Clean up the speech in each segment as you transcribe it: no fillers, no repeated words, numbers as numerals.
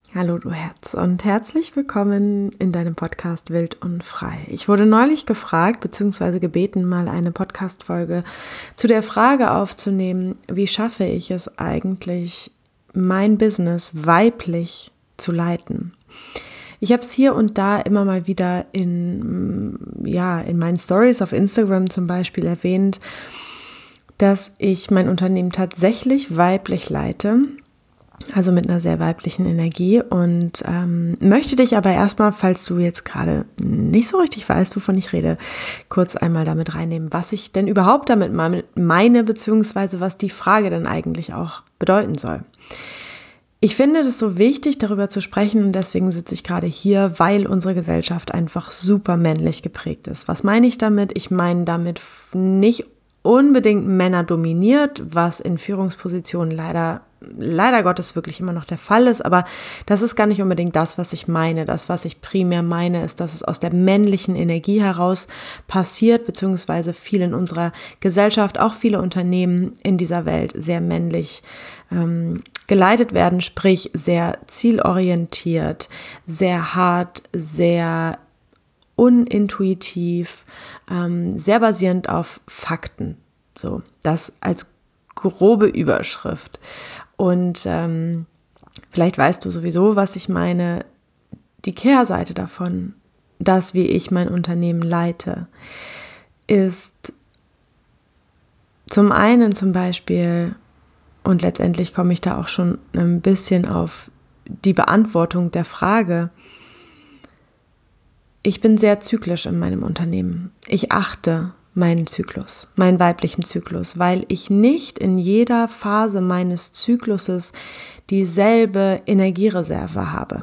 Hallo du Herz und herzlich willkommen in deinem Podcast Wild und Frei. Ich wurde neulich gefragt bzw. gebeten, mal eine Podcast-Folge zu der Frage aufzunehmen, wie schaffe ich es eigentlich, mein Business weiblich zu leiten. Ich habe es hier und da immer mal wieder in meinen Stories auf Instagram zum Beispiel erwähnt, dass ich mein Unternehmen tatsächlich weiblich leite. Also mit einer sehr weiblichen Energie und möchte dich aber erstmal, falls du jetzt gerade nicht so richtig weißt, wovon ich rede, kurz einmal damit reinnehmen, was ich denn überhaupt damit meine, beziehungsweise was die Frage denn eigentlich auch bedeuten soll. Ich finde es so wichtig, darüber zu sprechen und deswegen sitze ich gerade hier, weil unsere Gesellschaft einfach super männlich geprägt ist. Was meine ich damit? Ich meine damit nicht unbedingt Männer dominiert, was in Führungspositionen leider Gottes wirklich immer noch der Fall ist, aber das ist gar nicht unbedingt das, was ich meine. Das, was ich primär meine, ist, dass es aus der männlichen Energie heraus passiert, beziehungsweise viel in unserer Gesellschaft, auch viele Unternehmen in dieser Welt sehr männlich geleitet werden, sprich sehr zielorientiert, sehr hart, sehr unintuitiv, sehr basierend auf Fakten. So, das als grobe Überschrift. Und vielleicht weißt du sowieso, was ich meine. Die Kehrseite davon, das, wie ich mein Unternehmen leite, ist zum einen zum Beispiel, und letztendlich komme ich da auch schon ein bisschen auf die Beantwortung der Frage, ich bin sehr zyklisch in meinem Unternehmen. Ich achte meinen Zyklus, meinen weiblichen Zyklus, weil ich nicht in jeder Phase meines Zykluses dieselbe Energiereserve habe.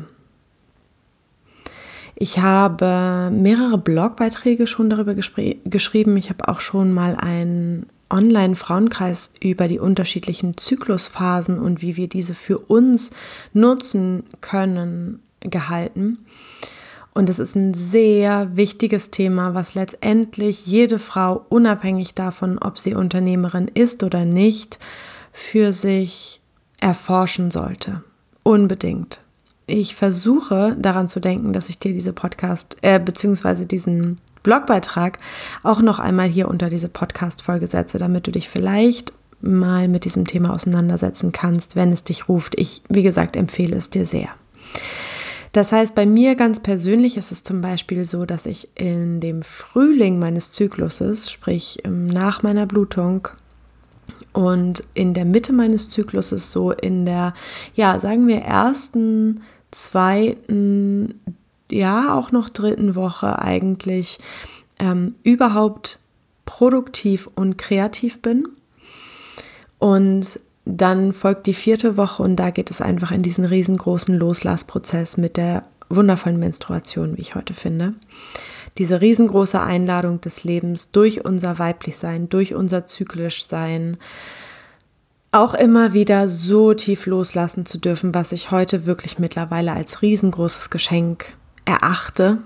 Ich habe mehrere Blogbeiträge schon darüber geschrieben. Ich habe auch schon mal einen Online-Frauenkreis über die unterschiedlichen Zyklusphasen und wie wir diese für uns nutzen können gehalten. Und es ist ein sehr wichtiges Thema, was letztendlich jede Frau, unabhängig davon, ob sie Unternehmerin ist oder nicht, für sich erforschen sollte. Unbedingt. Ich versuche daran zu denken, dass ich dir diese beziehungsweise diesen Blogbeitrag auch noch einmal hier unter diese Podcast-Folge setze, damit du dich vielleicht mal mit diesem Thema auseinandersetzen kannst, wenn es dich ruft. Ich, wie gesagt, empfehle es dir sehr. Das heißt, bei mir ganz persönlich ist es zum Beispiel so, dass ich in dem Frühling meines Zykluses, sprich nach meiner Blutung und in der Mitte meines Zykluses, so in der, sagen wir ersten, zweiten, auch noch dritten Woche eigentlich überhaupt produktiv und kreativ bin. Und dann folgt die 4. Woche und da geht es einfach in diesen riesengroßen Loslassprozess mit der wundervollen Menstruation, wie ich heute finde. Diese riesengroße Einladung des Lebens durch unser Weiblichsein, durch unser Zyklischsein, auch immer wieder so tief loslassen zu dürfen, was ich heute wirklich mittlerweile als riesengroßes Geschenk erachte.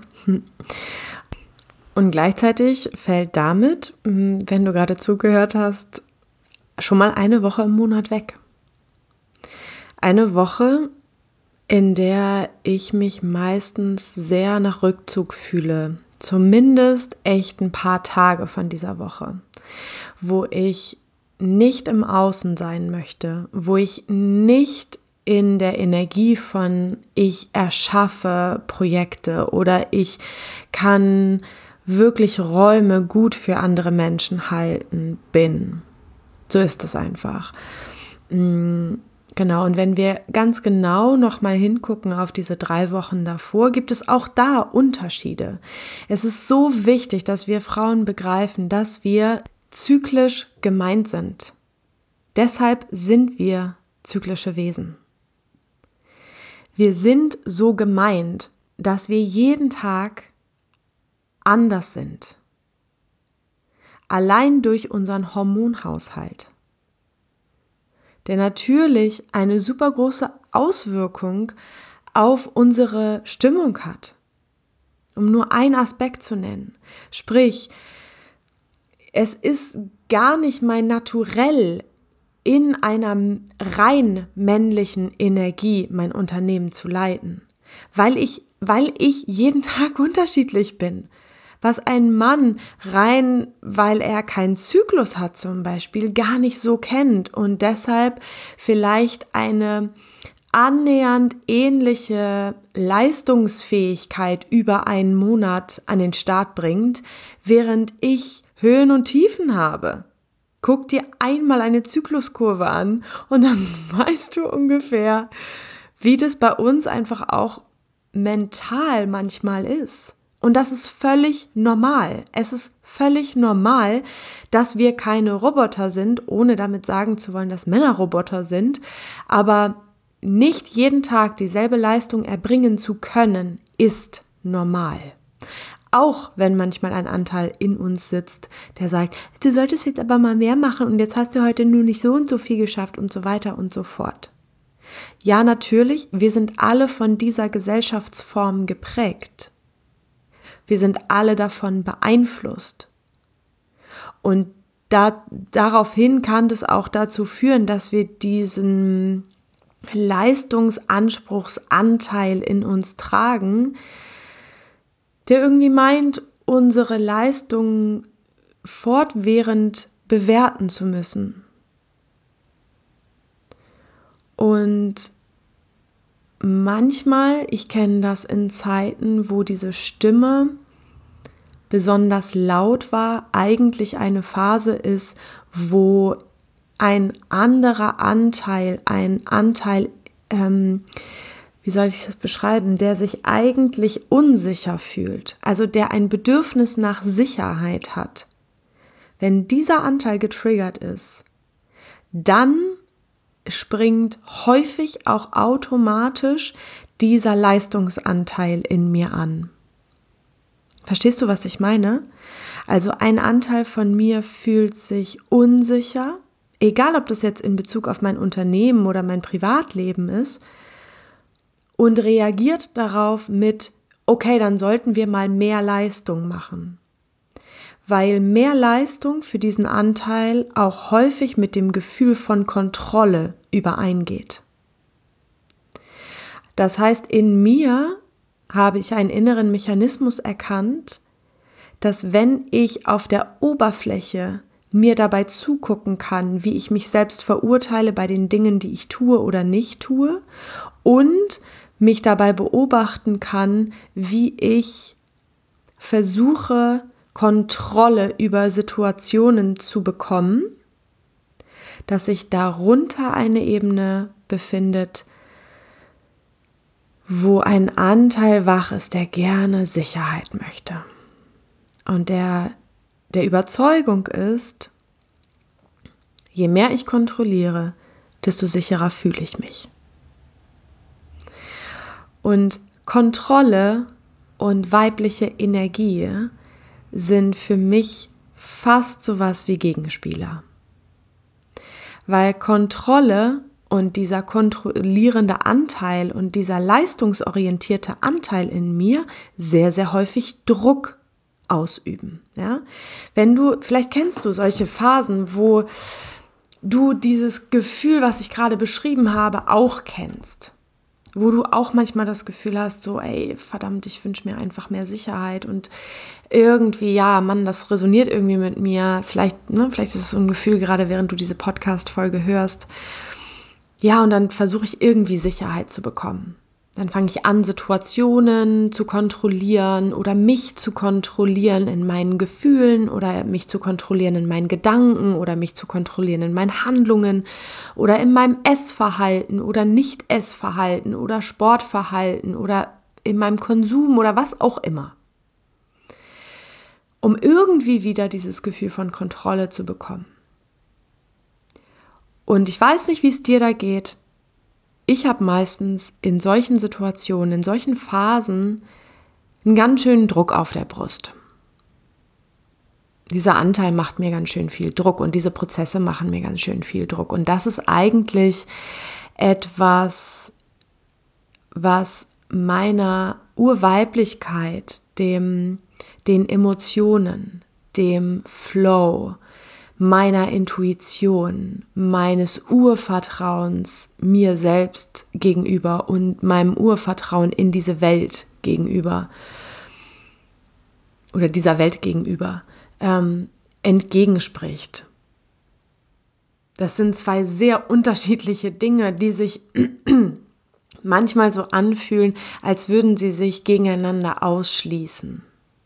Und gleichzeitig fällt damit, wenn du gerade zugehört hast, schon mal eine Woche im Monat weg. Eine Woche, in der ich mich meistens sehr nach Rückzug fühle. Zumindest echt ein paar Tage von dieser Woche, wo ich nicht im Außen sein möchte, wo ich nicht in der Energie von ich erschaffe Projekte oder ich kann wirklich Räume gut für andere Menschen halten bin. So ist es einfach. Genau, und wenn wir ganz genau nochmal hingucken auf diese 3 Wochen davor, gibt es auch da Unterschiede. Es ist so wichtig, dass wir Frauen begreifen, dass wir zyklisch gemeint sind. Deshalb sind wir zyklische Wesen. Wir sind so gemeint, dass wir jeden Tag anders sind. Allein durch unseren Hormonhaushalt, der natürlich eine super große Auswirkung auf unsere Stimmung hat, um nur einen Aspekt zu nennen. Sprich, es ist gar nicht mein Naturell, in einer rein männlichen Energie mein Unternehmen zu leiten, weil ich jeden Tag unterschiedlich bin. Was ein Mann rein, weil er keinen Zyklus hat zum Beispiel, gar nicht so kennt und deshalb vielleicht eine annähernd ähnliche Leistungsfähigkeit über einen Monat an den Start bringt, während ich Höhen und Tiefen habe. Guck dir einmal eine Zykluskurve an und dann weißt du ungefähr, wie das bei uns einfach auch mental manchmal ist. Und das ist völlig normal. Es ist völlig normal, dass wir keine Roboter sind, ohne damit sagen zu wollen, dass Männer Roboter sind. Aber nicht jeden Tag dieselbe Leistung erbringen zu können, ist normal. Auch wenn manchmal ein Anteil in uns sitzt, der sagt, du solltest jetzt aber mal mehr machen und jetzt hast du heute nur nicht so und so viel geschafft und so weiter und so fort. Ja, natürlich, wir sind alle von dieser Gesellschaftsform geprägt. Wir sind alle davon beeinflusst. Und daraufhin kann das auch dazu führen, dass wir diesen Leistungsanspruchsanteil in uns tragen, der irgendwie meint, unsere Leistung fortwährend bewerten zu müssen. Und manchmal, ich kenne das in Zeiten, wo diese Stimme besonders laut war, eigentlich eine Phase ist, wo ein anderer Anteil, wie soll ich das beschreiben, der sich eigentlich unsicher fühlt, also der ein Bedürfnis nach Sicherheit hat. Wenn dieser Anteil getriggert ist, dann springt häufig auch automatisch dieser Leistungsanteil in mir an. Verstehst du, was ich meine? Also ein Anteil von mir fühlt sich unsicher, egal ob das jetzt in Bezug auf mein Unternehmen oder mein Privatleben ist, und reagiert darauf mit, okay, dann sollten wir mal mehr Leistung machen. Weil mehr Leistung für diesen Anteil auch häufig mit dem Gefühl von Kontrolle übereingeht. Das heißt, in mir habe ich einen inneren Mechanismus erkannt, dass wenn ich auf der Oberfläche mir dabei zugucken kann, wie ich mich selbst verurteile bei den Dingen, die ich tue oder nicht tue, und mich dabei beobachten kann, wie ich versuche, Kontrolle über Situationen zu bekommen, dass sich darunter eine Ebene befindet, wo ein Anteil wach ist, der gerne Sicherheit möchte und der Überzeugung ist, je mehr ich kontrolliere, desto sicherer fühle ich mich. Und Kontrolle und weibliche Energie sind für mich fast sowas wie Gegenspieler. Weil Kontrolle und dieser kontrollierende Anteil und dieser leistungsorientierte Anteil in mir sehr, sehr häufig Druck ausüben. Ja? Vielleicht kennst du solche Phasen, wo du dieses Gefühl, was ich gerade beschrieben habe, auch kennst. Wo du auch manchmal das Gefühl hast, so, ey, verdammt, ich wünsche mir einfach mehr Sicherheit und irgendwie, ja, Mann, das resoniert irgendwie mit mir. Vielleicht ist es so ein Gefühl, gerade während du diese Podcast-Folge hörst. Ja, und dann versuche ich irgendwie Sicherheit zu bekommen. Dann fange ich an, Situationen zu kontrollieren oder mich zu kontrollieren in meinen Gefühlen oder mich zu kontrollieren in meinen Gedanken oder mich zu kontrollieren in meinen Handlungen oder in meinem Essverhalten oder Nicht-Essverhalten oder Sportverhalten oder in meinem Konsum oder was auch immer. Um irgendwie wieder dieses Gefühl von Kontrolle zu bekommen. Und ich weiß nicht, wie es dir da geht. Ich habe meistens in solchen Situationen, in solchen Phasen einen ganz schönen Druck auf der Brust. Dieser Anteil macht mir ganz schön viel Druck und diese Prozesse machen mir ganz schön viel Druck. Und das ist eigentlich etwas, was meiner Urweiblichkeit, den Emotionen, dem Flow, meiner Intuition, meines Urvertrauens mir selbst gegenüber und meinem Urvertrauen in diese Welt gegenüber oder dieser Welt gegenüber entgegenspricht. Das sind zwei sehr unterschiedliche Dinge, die sich manchmal so anfühlen, als würden sie sich gegeneinander ausschließen.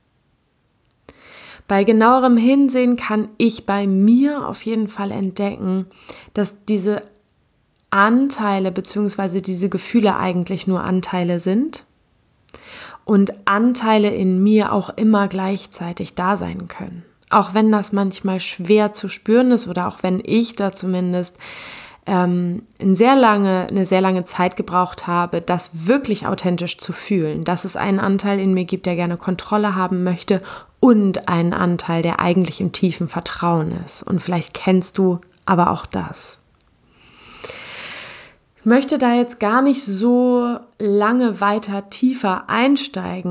Bei genauerem Hinsehen kann ich bei mir auf jeden Fall entdecken, dass diese Anteile bzw. diese Gefühle eigentlich nur Anteile sind und Anteile in mir auch immer gleichzeitig da sein können. Auch wenn das manchmal schwer zu spüren ist oder auch wenn ich da zumindest eine sehr lange Zeit gebraucht habe, das wirklich authentisch zu fühlen, dass es einen Anteil in mir gibt, der gerne Kontrolle haben möchte und einen Anteil, der eigentlich im tiefen Vertrauen ist. Und vielleicht kennst du aber auch das. Ich möchte da jetzt gar nicht so lange weiter tiefer einsteigen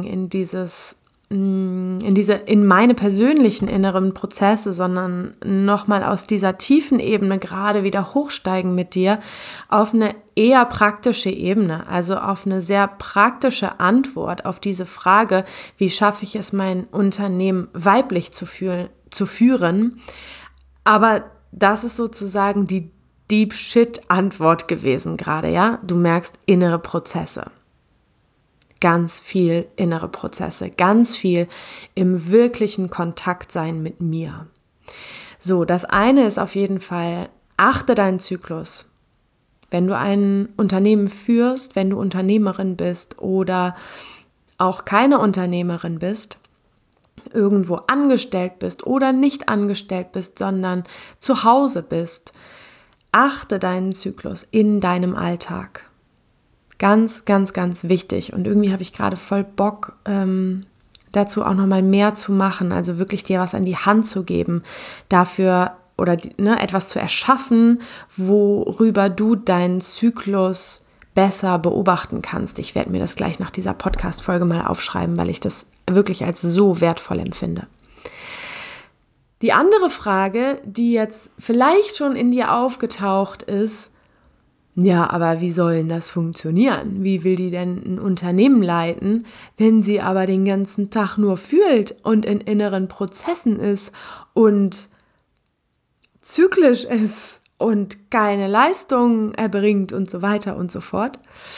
in meine persönlichen inneren Prozesse, sondern nochmal aus dieser tiefen Ebene gerade wieder hochsteigen mit dir auf eine eher praktische Ebene, also auf eine sehr praktische Antwort auf diese Frage, wie schaffe ich es, mein Unternehmen weiblich zu führen. Aber das ist sozusagen die Deep Shit Antwort gewesen gerade, ja? Du merkst innere Prozesse. Ganz viel innere Prozesse, ganz viel im wirklichen Kontakt sein mit mir. So, das eine ist auf jeden Fall, achte deinen Zyklus. Wenn du ein Unternehmen führst, wenn du Unternehmerin bist oder auch keine Unternehmerin bist, irgendwo angestellt bist oder nicht angestellt bist, sondern zu Hause bist, achte deinen Zyklus in deinem Alltag. Ganz, ganz, ganz wichtig. Und irgendwie habe ich gerade voll Bock, dazu auch nochmal mehr zu machen. Also wirklich dir was an die Hand zu geben, dafür oder etwas zu erschaffen, worüber du deinen Zyklus besser beobachten kannst. Ich werde mir das gleich nach dieser Podcast-Folge mal aufschreiben, weil ich das wirklich als so wertvoll empfinde. Die andere Frage, die jetzt vielleicht schon in dir aufgetaucht ist, ja, aber wie soll denn das funktionieren? Wie will die denn ein Unternehmen leiten, wenn sie aber den ganzen Tag nur fühlt und in inneren Prozessen ist und zyklisch ist und keine Leistung erbringt und so weiter und so fort?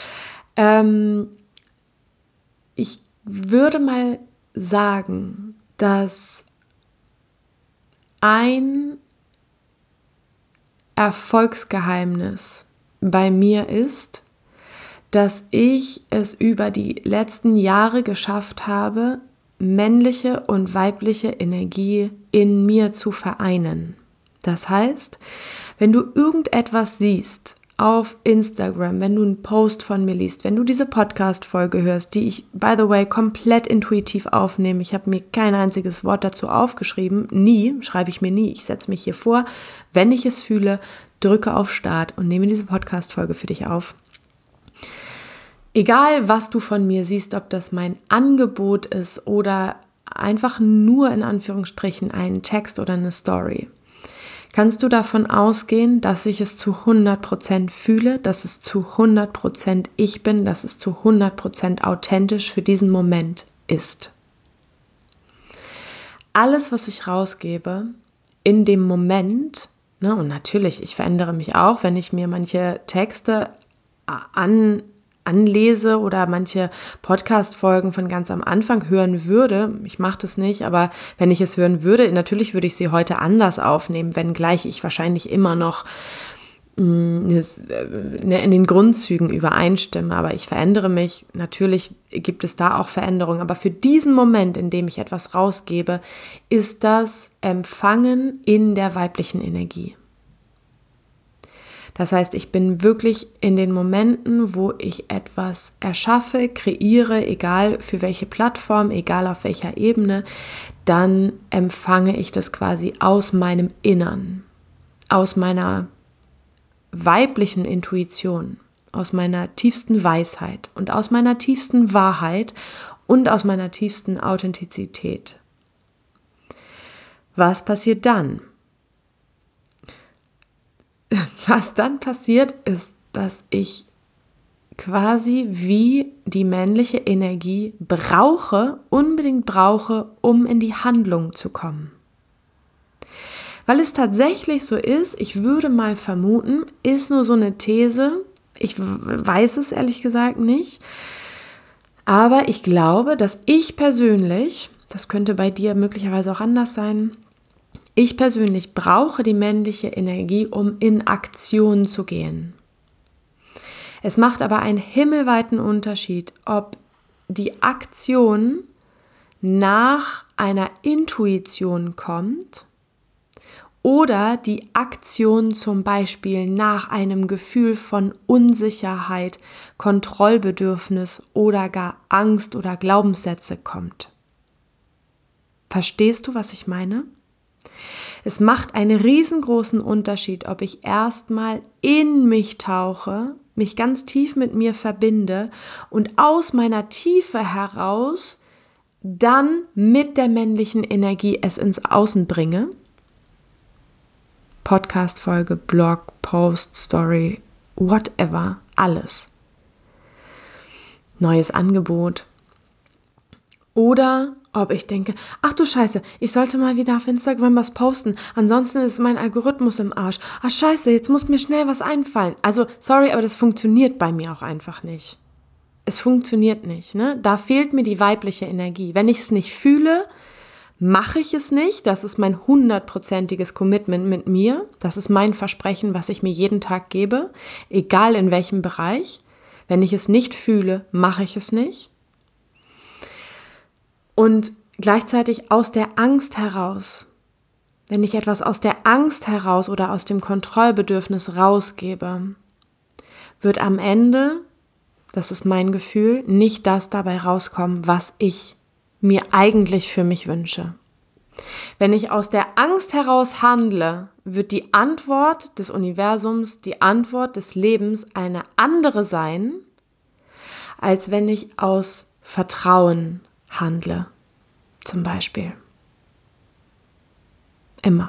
Ich würde mal sagen, dass ein Erfolgsgeheimnis bei mir ist, dass ich es über die letzten Jahre geschafft habe, männliche und weibliche Energie in mir zu vereinen. Das heißt, wenn du irgendetwas siehst auf Instagram, wenn du einen Post von mir liest, wenn du diese Podcast-Folge hörst, die ich, by the way, komplett intuitiv aufnehme, ich habe mir kein einziges Wort dazu aufgeschrieben, schreibe ich mir nie, ich setze mich hier vor, wenn ich es fühle, drücke auf Start und nehme diese Podcast-Folge für dich auf. Egal, was du von mir siehst, ob das mein Angebot ist oder einfach nur in Anführungsstrichen ein Text oder eine Story, kannst du davon ausgehen, dass ich es zu 100% fühle, dass es zu 100% ich bin, dass es zu 100% authentisch für diesen Moment ist. Alles, was ich rausgebe, in dem Moment, und natürlich, ich verändere mich auch, wenn ich mir manche Texte anlese oder manche Podcast-Folgen von ganz am Anfang hören würde. Ich mache das nicht, aber wenn ich es hören würde, natürlich würde ich sie heute anders aufnehmen, wenngleich ich wahrscheinlich immer noch in den Grundzügen übereinstimme. Aber ich verändere mich. Natürlich gibt es da auch Veränderungen. Aber für diesen Moment, in dem ich etwas rausgebe, ist das Empfangen in der weiblichen Energie. Das heißt, ich bin wirklich in den Momenten, wo ich etwas erschaffe, kreiere, egal für welche Plattform, egal auf welcher Ebene, dann empfange ich das quasi aus meinem Innern, aus meiner weiblichen Intuition, aus meiner tiefsten Weisheit und aus meiner tiefsten Wahrheit und aus meiner tiefsten Authentizität. Was passiert dann? was dann passiert, ist, dass ich quasi wie die männliche Energie unbedingt brauche, um in die Handlung zu kommen. Weil es tatsächlich so ist, ich würde mal vermuten, ist nur so eine These, ich weiß es ehrlich gesagt nicht, aber ich glaube, dass ich persönlich, das könnte bei dir möglicherweise auch anders sein, ich persönlich brauche die männliche Energie, um in Aktion zu gehen. Es macht aber einen himmelweiten Unterschied, ob die Aktion nach einer Intuition kommt oder die Aktion zum Beispiel nach einem Gefühl von Unsicherheit, Kontrollbedürfnis oder gar Angst oder Glaubenssätze kommt. Verstehst du, was ich meine? Es macht einen riesengroßen Unterschied, ob ich erstmal in mich tauche, mich ganz tief mit mir verbinde und aus meiner Tiefe heraus dann mit der männlichen Energie es ins Außen bringe. Podcast-Folge, Blog, Post, Story, whatever, alles. Neues Angebot. Oder ob ich denke, ach du Scheiße, ich sollte mal wieder auf Instagram was posten, ansonsten ist mein Algorithmus im Arsch. Ach Scheiße, jetzt muss mir schnell was einfallen. Also, sorry, aber das funktioniert bei mir auch einfach nicht. Es funktioniert nicht, ne? Da fehlt mir die weibliche Energie. Wenn ich es nicht fühle, mache ich es nicht. Das ist mein 100%iges Commitment mit mir. Das ist mein Versprechen, was ich mir jeden Tag gebe, egal in welchem Bereich. Wenn ich es nicht fühle, mache ich es nicht. Und gleichzeitig aus der Angst heraus, wenn ich etwas aus der Angst heraus oder aus dem Kontrollbedürfnis rausgebe, wird am Ende, das ist mein Gefühl, nicht das dabei rauskommen, was ich mir eigentlich für mich wünsche. Wenn ich aus der Angst heraus handle, wird die Antwort des Universums, die Antwort des Lebens eine andere sein, als wenn ich aus Vertrauen handle, zum Beispiel. Immer.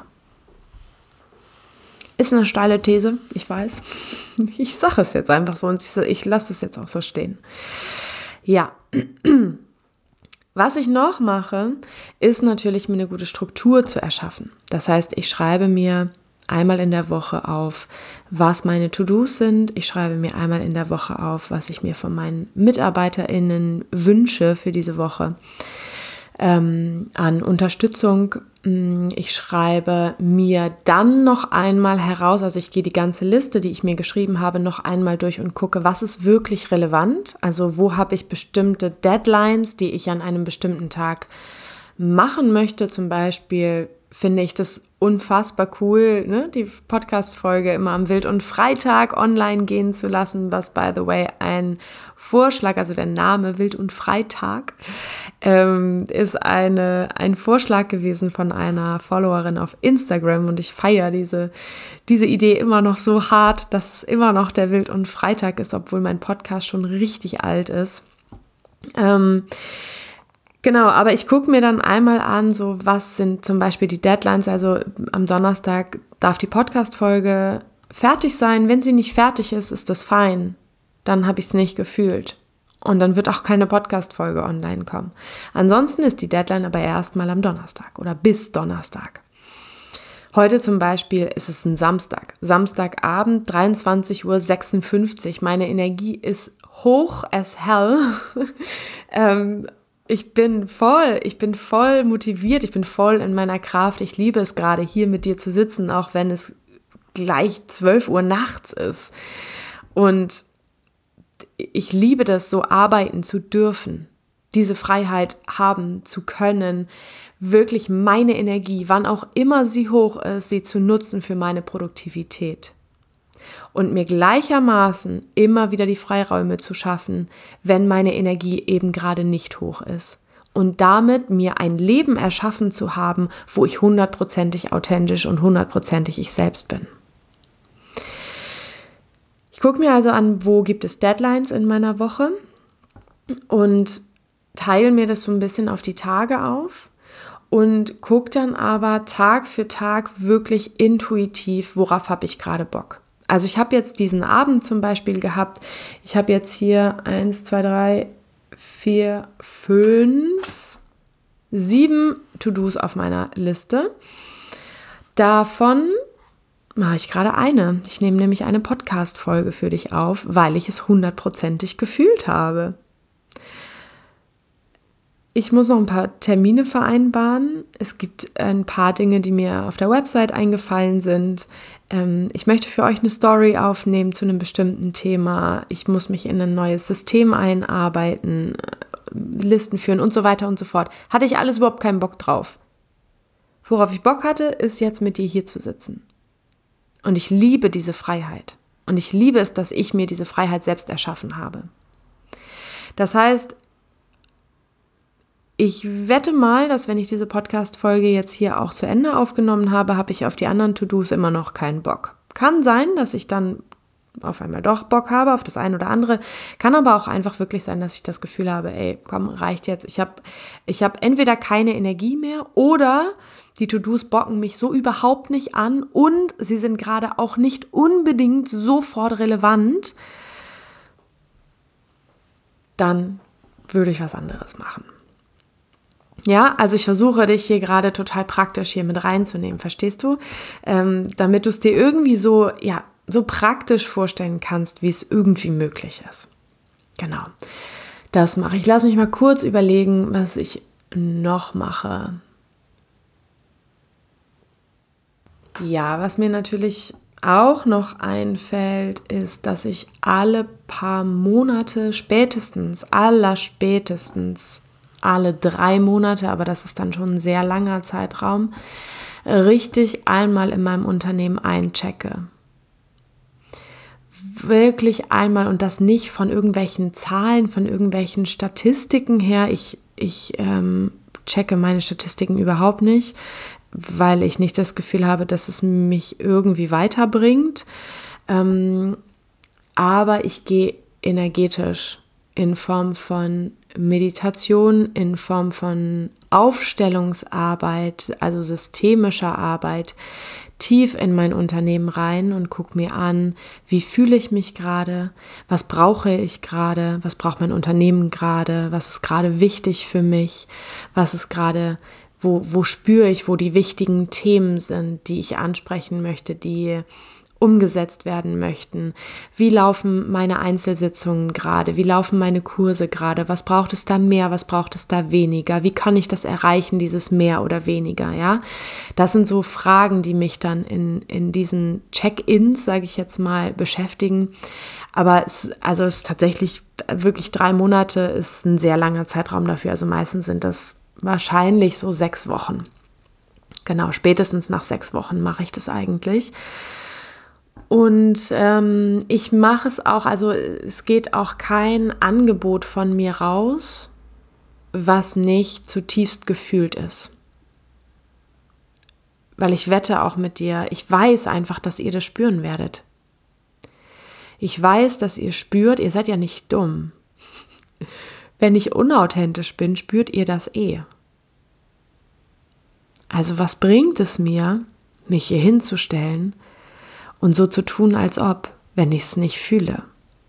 Ist eine steile These, ich weiß. Ich sage es jetzt einfach so und ich lasse es jetzt auch so stehen. Ja, was ich noch mache, ist natürlich mir eine gute Struktur zu erschaffen. Das heißt, ich schreibe mir einmal in der Woche auf, was meine To-Dos sind. Ich schreibe mir einmal in der Woche auf, was ich mir von meinen MitarbeiterInnen wünsche für diese Woche an Unterstützung. Ich schreibe mir dann noch einmal heraus, also ich gehe die ganze Liste, die ich mir geschrieben habe, noch einmal durch und gucke, was ist wirklich relevant. Also wo habe ich bestimmte Deadlines, die ich an einem bestimmten Tag machen möchte. Zum Beispiel finde ich das unfassbar cool, ne, die Podcast-Folge immer am Wild- und Freitag online gehen zu lassen, was, by the way, ein Vorschlag, also der Name Wild- und Freitag, ist ein Vorschlag gewesen von einer Followerin auf Instagram und ich feiere diese Idee immer noch so hart, dass es immer noch der Wild- und Freitag ist, obwohl mein Podcast schon richtig alt ist. Genau, aber ich gucke mir dann einmal an, so was sind zum Beispiel die Deadlines, also am Donnerstag darf die Podcast-Folge fertig sein. Wenn sie nicht fertig ist, ist das fein. Dann habe ich es nicht gefühlt. Und dann wird auch keine Podcast-Folge online kommen. Ansonsten ist die Deadline aber erstmal am Donnerstag oder bis Donnerstag. Heute zum Beispiel ist es ein Samstag. Samstagabend, 23:56 Uhr. Meine Energie ist hoch as hell. Ich bin voll motiviert, ich bin voll in meiner Kraft. Ich liebe es gerade, hier mit dir zu sitzen, auch wenn es gleich 12 Uhr nachts ist. Und ich liebe das, so arbeiten zu dürfen, diese Freiheit haben zu können, wirklich meine Energie, wann auch immer sie hoch ist, sie zu nutzen für meine Produktivität. Und mir gleichermaßen immer wieder die Freiräume zu schaffen, wenn meine Energie eben gerade nicht hoch ist. Und damit mir ein Leben erschaffen zu haben, wo ich 100%ig authentisch und 100%ig ich selbst bin. Ich gucke mir also an, wo gibt es Deadlines in meiner Woche und teile mir das so ein bisschen auf die Tage auf. und gucke dann aber Tag für Tag wirklich intuitiv, worauf habe ich gerade Bock. Also ich habe jetzt diesen Abend zum Beispiel gehabt, ich habe jetzt hier 1, 2, 3, 4, 5, 7 To-Dos auf meiner Liste. Davon mache ich gerade eine. Ich nehme nämlich eine Podcast-Folge für dich auf, weil ich es 100%ig gefühlt habe. Ich muss noch ein paar Termine vereinbaren. Es gibt ein paar Dinge, die mir auf der Website eingefallen sind. Ich möchte für euch eine Story aufnehmen zu einem bestimmten Thema. Ich muss mich in ein neues System einarbeiten, Listen führen und so weiter und so fort. Hatte ich alles überhaupt keinen Bock drauf. Worauf ich Bock hatte, ist jetzt mit dir hier zu sitzen. Und ich liebe diese Freiheit. Und ich liebe es, dass ich mir diese Freiheit selbst erschaffen habe. Das heißt, ich wette mal, dass wenn ich diese Podcast-Folge jetzt hier auch zu Ende aufgenommen habe, habe ich auf die anderen To-Dos immer noch keinen Bock. Kann sein, dass ich dann auf einmal doch Bock habe auf das eine oder andere. Kann aber auch einfach wirklich sein, dass ich das Gefühl habe, ey, komm, reicht jetzt. Ich hab entweder keine Energie mehr oder die To-Dos bocken mich so überhaupt nicht an und sie sind gerade auch nicht unbedingt sofort relevant. Dann würde ich was anderes machen. Ja, also ich versuche dich hier gerade total praktisch hier mit reinzunehmen, verstehst du? Damit du es dir irgendwie so praktisch vorstellen kannst, wie es irgendwie möglich ist. Genau, das mache ich. Lass mich mal kurz überlegen, was ich noch mache. Ja, was mir natürlich auch noch einfällt, ist, dass ich alle paar Monate allerspätestens alle 3 Monate, aber das ist dann schon ein sehr langer Zeitraum, richtig einmal in meinem Unternehmen einchecke. Wirklich einmal und das nicht von irgendwelchen Zahlen, von irgendwelchen Statistiken her. Ich checke meine Statistiken überhaupt nicht, weil ich nicht das Gefühl habe, dass es mich irgendwie weiterbringt. Aber ich gehe energetisch in Form von Meditation, in Form von Aufstellungsarbeit, also systemischer Arbeit, tief in mein Unternehmen rein und gucke mir an, wie fühle ich mich gerade, was brauche ich gerade, was braucht mein Unternehmen gerade, was ist gerade wichtig für mich, was ist gerade, wo spüre ich, wo die wichtigen Themen sind, die ich ansprechen möchte, die umgesetzt werden möchten. Wie laufen meine Einzelsitzungen gerade? Wie laufen meine Kurse gerade? Was braucht es da mehr? Was braucht es da weniger? Wie kann ich das erreichen, dieses mehr oder weniger? Ja, das sind so Fragen, die mich dann in diesen Check-ins, sage ich jetzt mal, beschäftigen. Aber es ist tatsächlich wirklich 3 Monate ist ein sehr langer Zeitraum dafür. Also meistens sind das wahrscheinlich so 6 Wochen. Genau, spätestens nach 6 Wochen mache ich das eigentlich. Und ich mache es auch, also es geht auch kein Angebot von mir raus, was nicht zutiefst gefühlt ist. Weil ich wette auch mit dir, ich weiß einfach, dass ihr das spüren werdet. Ich weiß, dass ihr spürt, ihr seid ja nicht dumm. Wenn ich unauthentisch bin, spürt ihr das eh. Also was bringt es mir, mich hier hinzustellen und so zu tun, als ob, wenn ich es nicht fühle?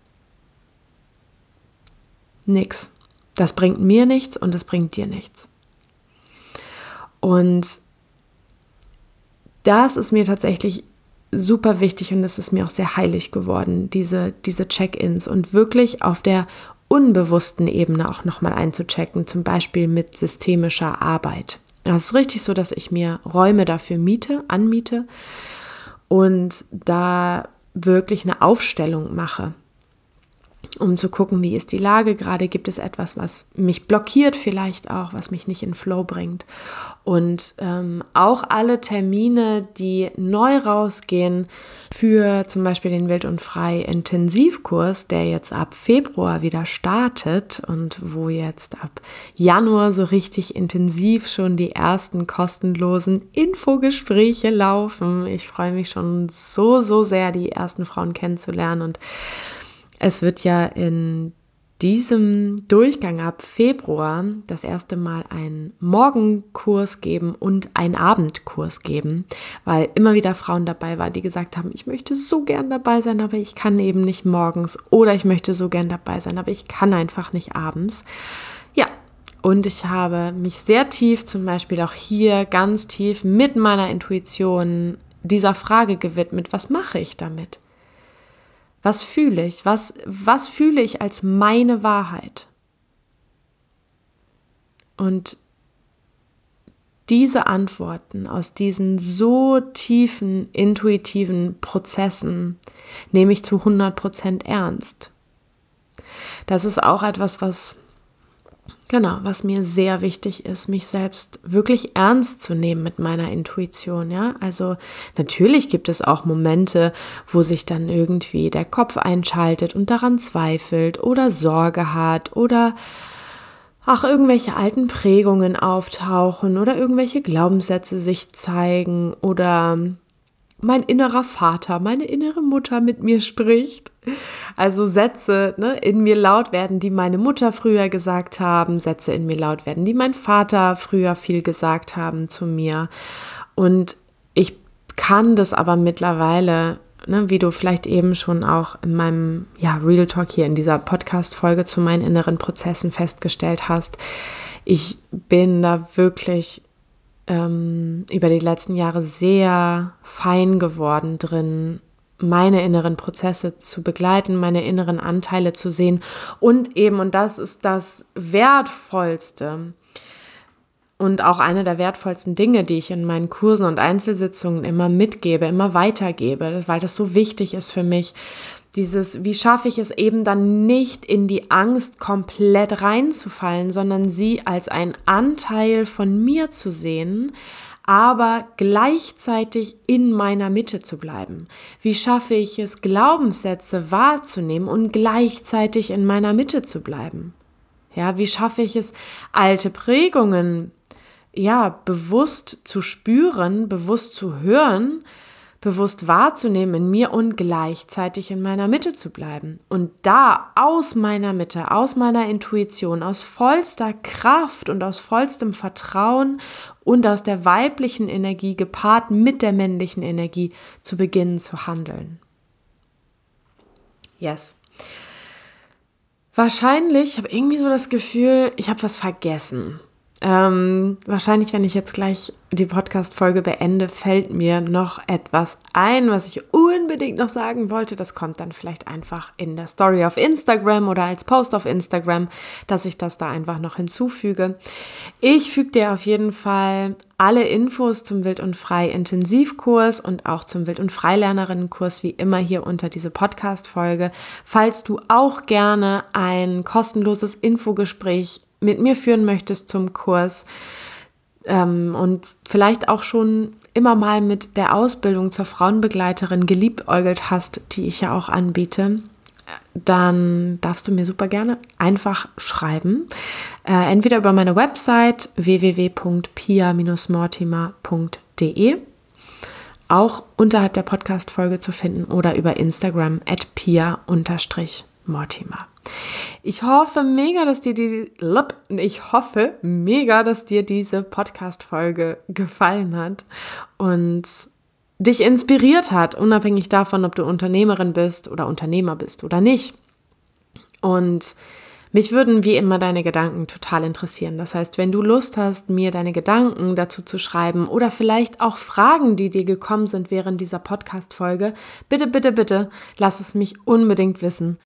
Nix. Das bringt mir nichts und es bringt dir nichts. Und das ist mir tatsächlich super wichtig und es ist mir auch sehr heilig geworden, diese Check-ins und wirklich auf der unbewussten Ebene auch nochmal einzuchecken, zum Beispiel mit systemischer Arbeit. Es ist richtig so, dass ich mir Räume dafür anmiete und da wirklich eine Aufstellung mache, um zu gucken, wie ist die Lage gerade, gibt es etwas, was mich blockiert vielleicht auch, was mich nicht in Flow bringt. Und auch alle Termine, die neu rausgehen für zum Beispiel den Wild und Frei Intensivkurs, der jetzt ab Februar wieder startet und wo jetzt ab Januar so richtig intensiv schon die ersten kostenlosen Infogespräche laufen. Ich freue mich schon so sehr, die ersten Frauen kennenzulernen und es wird ja in diesem Durchgang ab Februar das erste Mal einen Morgenkurs geben und einen Abendkurs geben, weil immer wieder Frauen dabei waren, die gesagt haben, ich möchte so gern dabei sein, aber ich kann eben nicht morgens, oder ich möchte so gern dabei sein, aber ich kann einfach nicht abends. Ja, und ich habe mich sehr tief, zum Beispiel auch hier ganz tief mit meiner Intuition dieser Frage gewidmet, was mache ich damit? Was fühle ich? Was fühle ich als meine Wahrheit? Und diese Antworten aus diesen so tiefen, intuitiven Prozessen nehme ich zu 100% ernst. Das ist auch etwas, was mir sehr wichtig ist, mich selbst wirklich ernst zu nehmen mit meiner Intuition, ja. Also natürlich gibt es auch Momente, wo sich dann irgendwie der Kopf einschaltet und daran zweifelt oder Sorge hat oder irgendwelche alten Prägungen auftauchen oder irgendwelche Glaubenssätze sich zeigen oder mein innerer Vater, meine innere Mutter mit mir spricht. Also Sätze in mir laut werden, die meine Mutter früher gesagt haben, Sätze in mir laut werden, die mein Vater früher viel gesagt haben zu mir. Und ich kann das aber mittlerweile, wie du vielleicht eben schon auch in meinem Real Talk hier in dieser Podcast-Folge zu meinen inneren Prozessen festgestellt hast, ich bin da wirklich über die letzten Jahre sehr fein geworden drin, meine inneren Prozesse zu begleiten, meine inneren Anteile zu sehen und das ist das Wertvollste und auch eine der wertvollsten Dinge, die ich in meinen Kursen und Einzelsitzungen immer mitgebe, immer weitergebe, weil das so wichtig ist für mich. Wie schaffe ich es eben dann nicht in die Angst komplett reinzufallen, sondern sie als einen Anteil von mir zu sehen, aber gleichzeitig in meiner Mitte zu bleiben. Wie schaffe ich es, Glaubenssätze wahrzunehmen und gleichzeitig in meiner Mitte zu bleiben? Ja, wie schaffe ich es, alte Prägungen bewusst zu spüren, bewusst zu hören, bewusst wahrzunehmen in mir und gleichzeitig in meiner Mitte zu bleiben. Und da aus meiner Mitte, aus meiner Intuition, aus vollster Kraft und aus vollstem Vertrauen und aus der weiblichen Energie gepaart mit der männlichen Energie zu beginnen zu handeln. Yes. Wahrscheinlich, ich habe irgendwie so das Gefühl, ich habe was vergessen. Wahrscheinlich, wenn ich jetzt gleich die Podcast-Folge beende, fällt mir noch etwas ein, was ich unbedingt noch sagen wollte. Das kommt dann vielleicht einfach in der Story auf Instagram oder als Post auf Instagram, dass ich das da einfach noch hinzufüge. Ich füge dir auf jeden Fall alle Infos zum Wild und Frei Intensivkurs und auch zum Wild und Freilernerinnenkurs wie immer hier unter diese Podcast-Folge. Falls du auch gerne ein kostenloses Infogespräch mit mir führen möchtest zum Kurs und vielleicht auch schon immer mal mit der Ausbildung zur Frauenbegleiterin geliebäugelt hast, die ich ja auch anbiete, dann darfst du mir super gerne einfach schreiben. Entweder über meine Website www.pia-mortimer.de, auch unterhalb der Podcast-Folge zu finden, oder über Instagram @pia_mortimer. Ich hoffe mega, dass dir diese Podcast-Folge gefallen hat und dich inspiriert hat, unabhängig davon, ob du Unternehmerin bist oder Unternehmer bist oder nicht. Und mich würden wie immer deine Gedanken total interessieren. Das heißt, wenn du Lust hast, mir deine Gedanken dazu zu schreiben oder vielleicht auch Fragen, die dir gekommen sind während dieser Podcast-Folge, bitte, bitte, bitte, lass es mich unbedingt wissen.